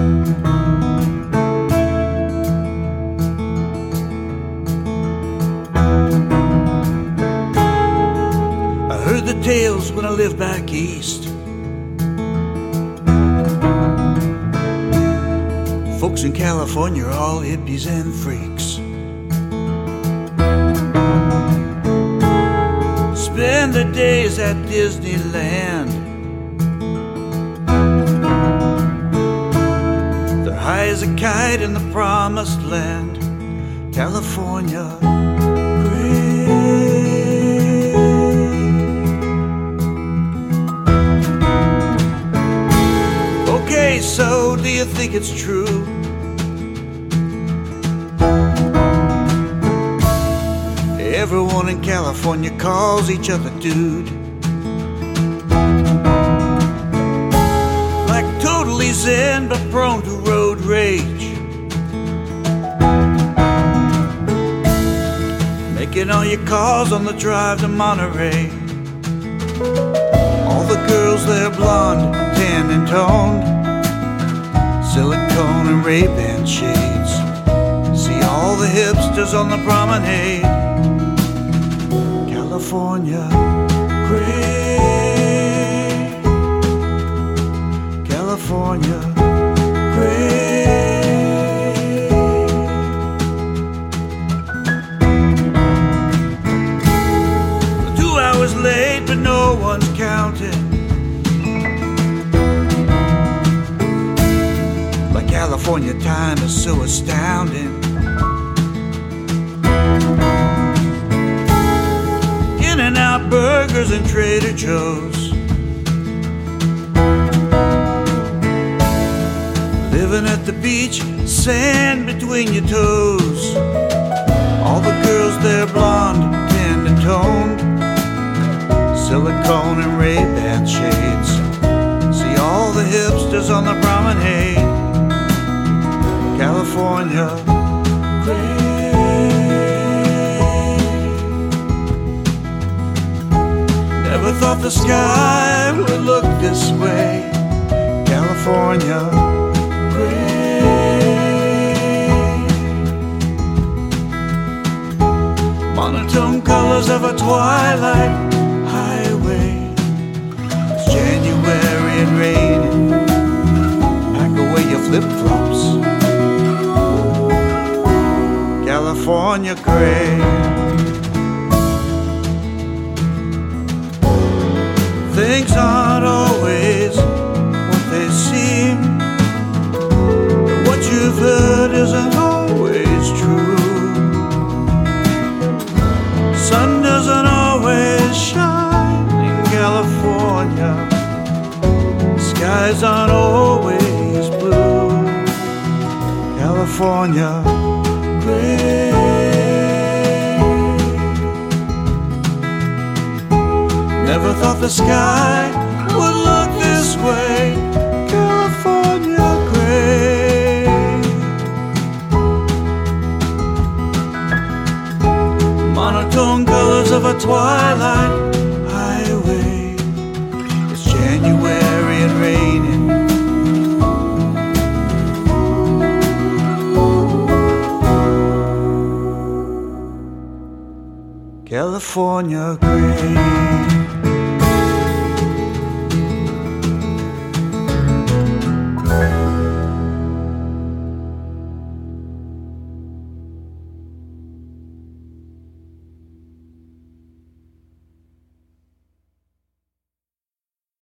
I heard the tales when I lived back east. Folks in California are all hippies and freaks. Spend their days at Disneyland. They're high as a kite in the promised land, California. Okay, so do you think it's true? Everyone in California calls each other dude. Like totally zen but prone to road rage. Making all your calls on the drive to Monterey. All the girls there blonde, tan and toned, silicone and Ray-Ban shades. See all the hipsters on the promenade, California great, California great. 2 hours late, but no one's counting. Like California time is so astounding. In-N-Out burgers and Trader Joe's. Living at the beach, sand between your toes. All the girls there blonde, tan and toned, silicone and Ray-Ban shades. See all the hipsters on the promenade, California great. Never thought the sky would look this way, California great. Monotone colors of a twilight highway. It's January and raining. Pack away your flip-flops, California gray. Things aren't always what they seem. What you've heard isn't always true. Sun doesn't always shine in California. Skies aren't always blue, California great. Never thought the sky would look this way, California gray. Monotone colors of a twilight highway. It's January and raining. California gray.